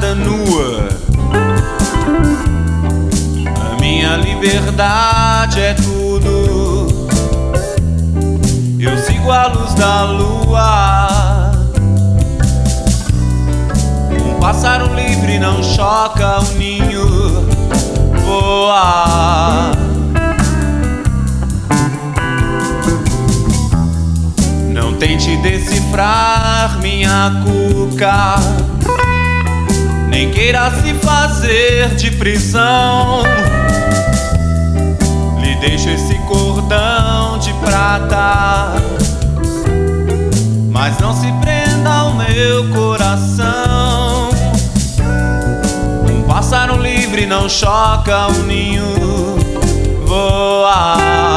estrada nua. A minha liberdade é tudo. Eu sigo a luz da lua. Um pássaro livre não choca o ninho. Voa. Não tente decifrar minha cuca, nem queira se fazer de prisão. Lhe deixo esse cordão de prata, mas não se prenda ao meu coração. Um pássaro livre não choca o ninho. Voa.